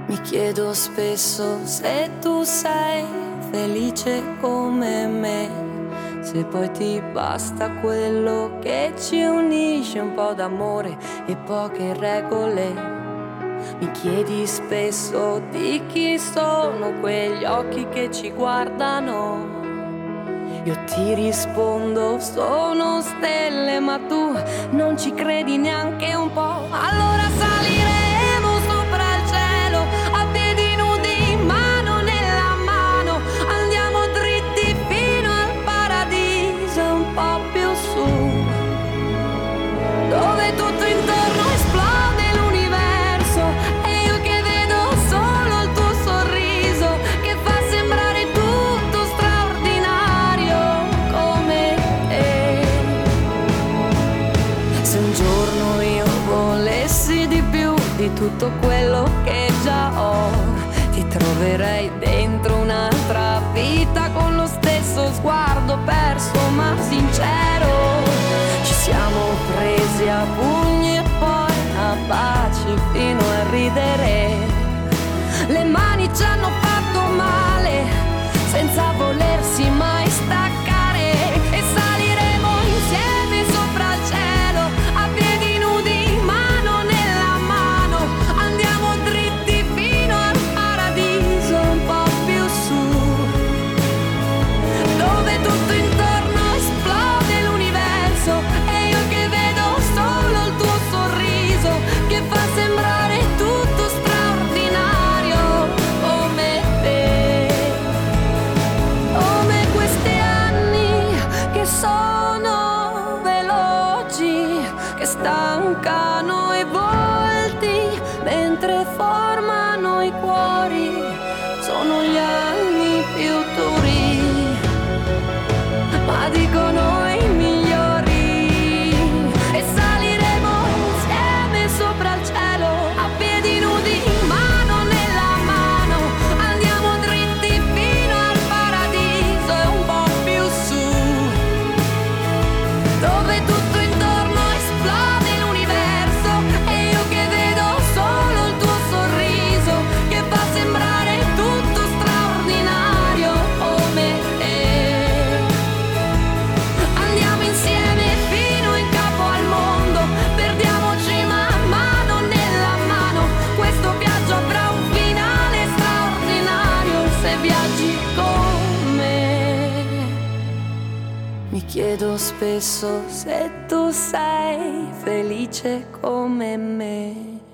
Mi chiedo spesso se tu sei felice come me, se poi ti basta quello che ci unisce, un po' d'amore e poche regole. Mi chiedi spesso di chi sono quegli occhi che ci guardano. Io ti rispondo sono stelle, ma tu non ci credi neanche un po'. Allora saliremo sopra il cielo a piedi nudi, mano nella mano. Andiamo dritti fino al paradiso, un po' più su, dove tutto intorno esplode l'universo e io che vedo solo il tuo sorriso che fa sembrare tutto straordinario come te. Se un giorno io volessi di più di tutto quello che già ho, ti troverei dentro un'altra vita con lo stesso sguardo perso ma sincero. Ci siamo presi a pugni e poi a baci fino a ridere. Le mani ci hanno fatto male senza volersi mai staccare e saliremo insieme sopra il cielo a piedi nudi, mano nella mano. Andiamo dritti fino al paradiso, un po' più su, dove tutto intorno esplode l'universo e io che vedo solo il tuo sorriso che fa sembrare tutto straordinario come te. Come questi anni che sono veloci, che stancano i volti mentre formano i cuori, sono gli anni più duri, ma dicono i migliori. E saliremo insieme sopra il cielo a piedi nudi, mano nella mano. Andiamo dritti fino al paradiso e un po' più su, dove tutto intorno esplode l'universo e io che vedo solo il tuo sorriso che fa sembrare tutto straordinario come te. Andiamo insieme fino in capo al mondo, perdiamoci mano nella mano. Questo viaggio avrà un finale straordinario se viaggi con me. Mi chiedo spesso se tu sei felice come me.